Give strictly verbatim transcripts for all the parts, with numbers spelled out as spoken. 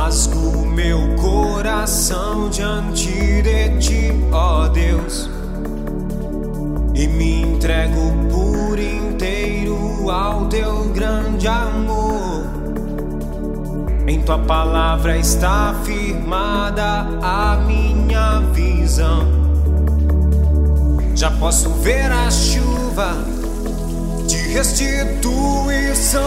Rasgo meu coração diante de ti, ó Deus, e me entrego por inteiro ao teu grande amor. Em tua palavra está firmada a minha visão. Já posso ver a chuva de restituição.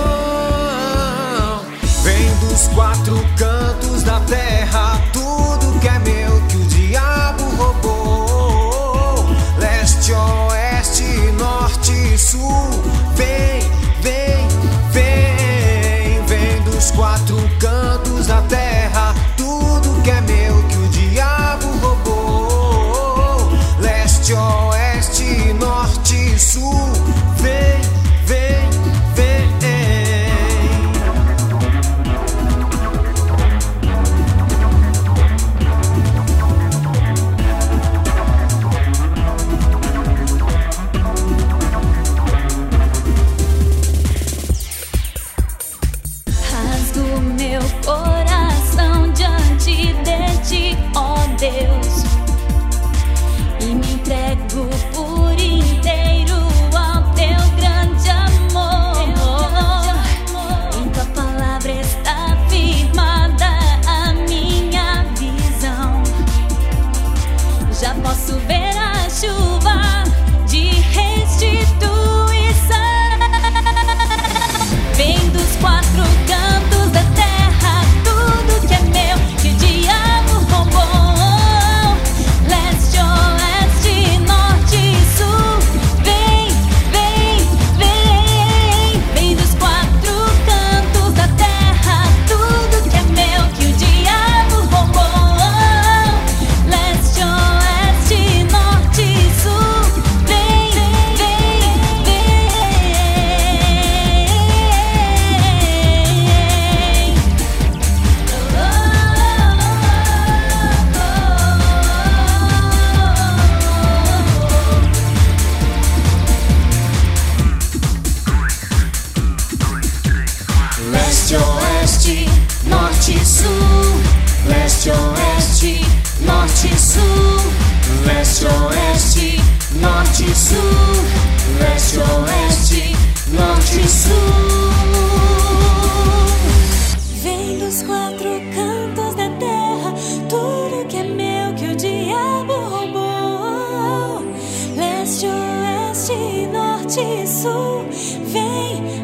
Vem dos quatro cantos da terra tudo que é meu que o diabo roubou. Leste, oeste, norte e sul. Vem, vem, vem. Vem dos quatro cantos da terra tudo que é meu que o diabo roubou. Leste, oeste, norte e sul. Vem, vem, vem. Rasgo meu coração diante de ti, ó Deus, e me entrego por inteiro ao teu grande amor. Em tua palavra está firmada a minha visão. Já posso ver a chuva de restituição. Vem dos quatro cantos da terra tudo que é meu que o diabo roubou. Leste, oeste, norte e sul. Vem, vem, vem. Vem dos quatro cantos da terra tudo que é meu que o diabo roubou. Leste, oeste, norte e sul. Vem, vem, vem. Leste, oeste, norte e sul. Leste, oeste, norte e sul. Leste, oeste, norte e sul. Leste, oeste, norte e sul. Vem dos quatro cantos da terra tudo que é meu que o diabo roubou. Leste, oeste, norte e sul. Vem,